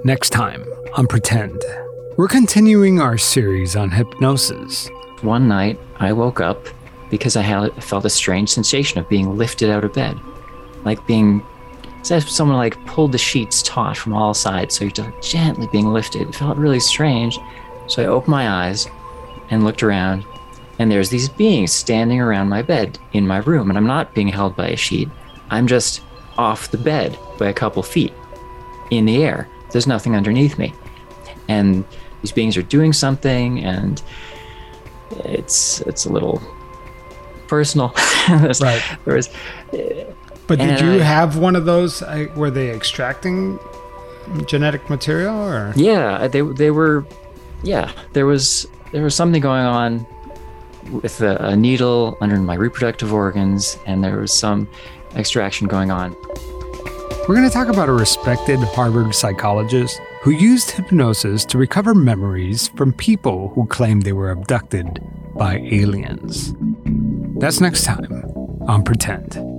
Next time on Pretend, we're continuing our series on hypnosis. One night, I woke up because I felt a strange sensation of being lifted out of bed. It's as if someone pulled the sheets taut from all sides, so you're just gently being lifted. It felt really strange. So I opened my eyes and looked around, and there's these beings standing around my bed in my room, and I'm not being held by a sheet. I'm just off the bed by a couple feet in the air. There's nothing underneath me. And these beings are doing something, and it's a little personal. Right. But did you have one of those? Were they extracting genetic material, or? Yeah, they were. Yeah, there was something going on with a needle under my reproductive organs, and there was some extraction going on. We're going to talk about a respected Harvard psychologist who used hypnosis to recover memories from people who claimed they were abducted by aliens. That's next time on Pretend.